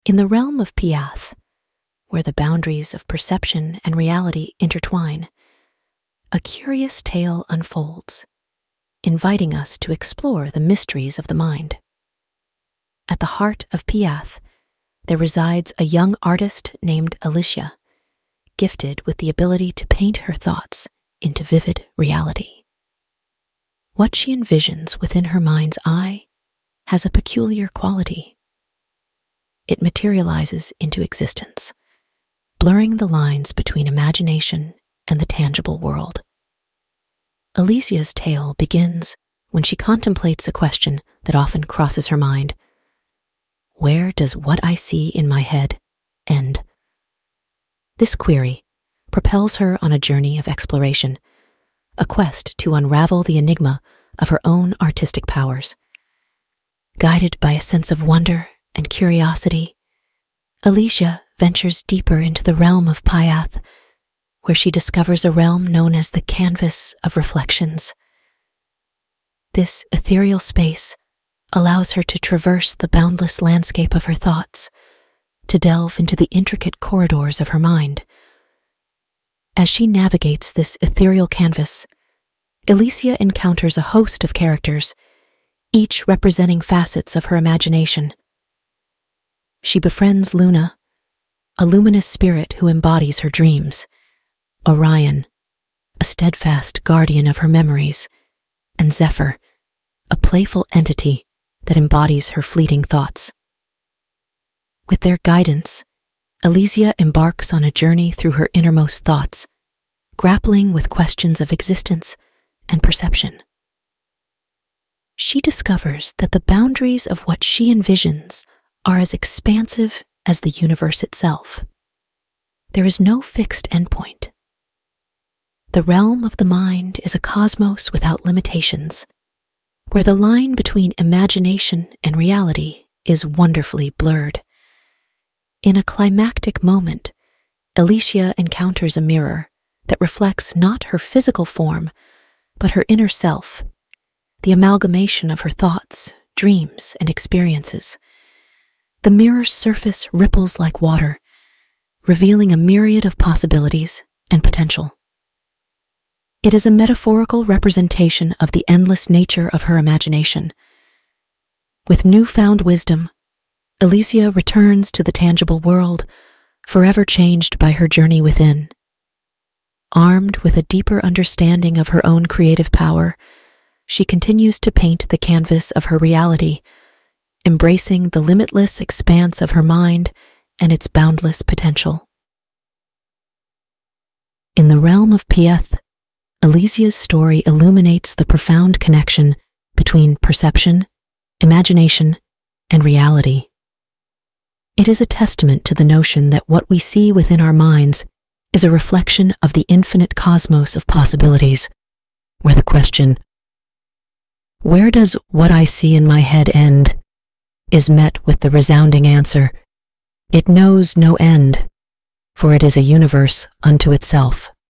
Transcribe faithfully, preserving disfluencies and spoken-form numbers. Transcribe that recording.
In the realm of Piath, where the boundaries of perception and reality intertwine, a curious tale unfolds, inviting us to explore the mysteries of the mind. At the heart of Piath, there resides a young artist named Alicia, gifted with the ability to paint her thoughts into vivid reality. What she envisions within her mind's eye has a peculiar quality. It materializes into existence, blurring the lines between imagination and the tangible world. Alicia's tale begins when she contemplates a question that often crosses her mind. Where does what I see in my head end? This query propels her on a journey of exploration, a quest to unravel the enigma of her own artistic powers. Guided by a sense of wonder and curiosity, Alicia ventures deeper into the realm of Piath, where she discovers a realm known as the Canvas of Reflections. This ethereal space allows her to traverse the boundless landscape of her thoughts, to delve into the intricate corridors of her mind. As she navigates this ethereal canvas, Alicia encounters a host of characters, each representing facets of her imagination. She befriends Luna, a luminous spirit who embodies her dreams, Orion, a steadfast guardian of her memories, and Zephyr, a playful entity that embodies her fleeting thoughts. With their guidance, Alicia embarks on a journey through her innermost thoughts, grappling with questions of existence and perception. She discovers that the boundaries of what she envisions are as expansive as the universe itself. There is no fixed endpoint. The realm of the mind is a cosmos without limitations, where the line between imagination and reality is wonderfully blurred. In a climactic moment, Alicia encounters a mirror that reflects not her physical form, but her inner self, the amalgamation of her thoughts, dreams, and experiences. The mirror's surface ripples like water, revealing a myriad of possibilities and potential. It is a metaphorical representation of the endless nature of her imagination. With newfound wisdom, Alicia returns to the tangible world, forever changed by her journey within. Armed with a deeper understanding of her own creative power, she continues to paint the canvas of her reality, embracing the limitless expanse of her mind and its boundless potential. In the realm of Piath, Alicia's story illuminates the profound connection between perception, imagination, and reality. It is a testament to the notion that what we see within our minds is a reflection of the infinite cosmos of possibilities, where the question, "Where does what I see in my head end?" is met with the resounding answer, "It knows no end, for it is a universe unto itself."